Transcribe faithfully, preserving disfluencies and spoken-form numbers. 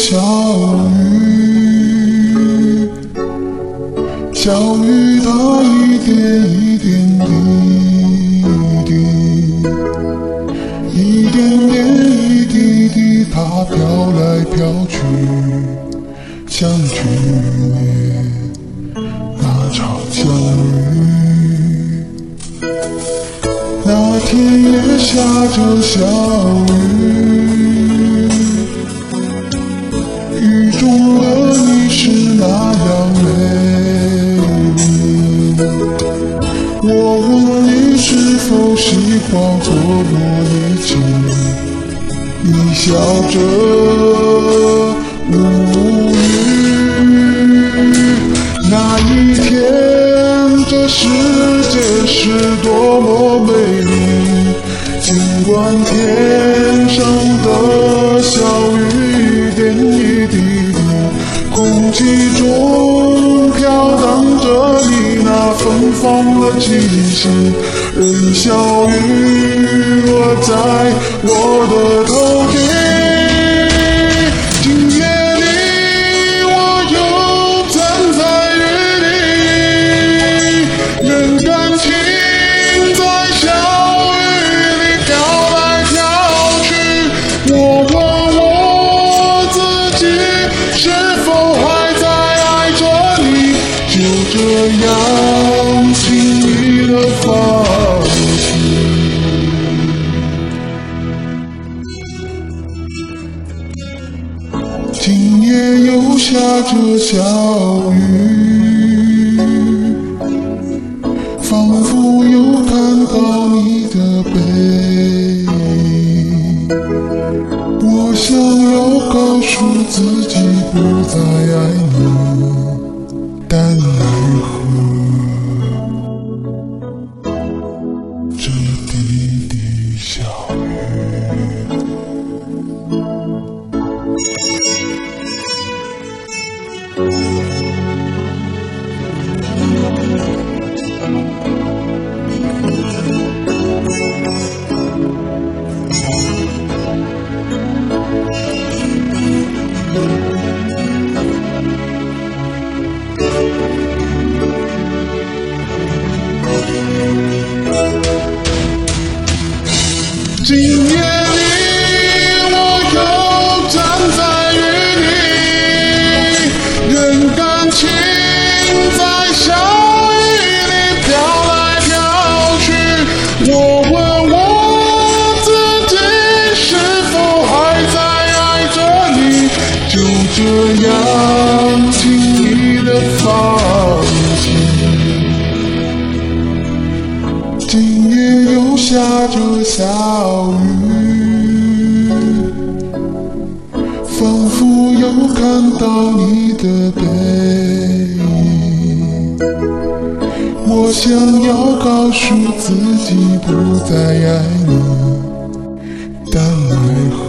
小雨，小雨它一点一点滴滴，一点点一滴滴，它飘来飘去，像去年那场相遇。那天也下着小雨，雨中的你是那样美丽。我问你是否喜欢和我一起，你笑着无语。那一天，这世界是多么美丽，尽管天上的小雨一点一滴滴，空气中飘荡着你那芬芳的气息，任小雨落在我的头顶。这样轻易的放弃，今夜又下着小雨，仿佛又看到你的背影。我想要告诉自己不再爱你，但奈何这滴滴小雨，今夜里我又站在雨里，任感情在小雨里飘来飘去。我问我自己是否还在爱着你，就这样轻易的放弃。今夜又下着小雨，仿佛又看到你的背影。我想要告诉自己不再爱你，但奈何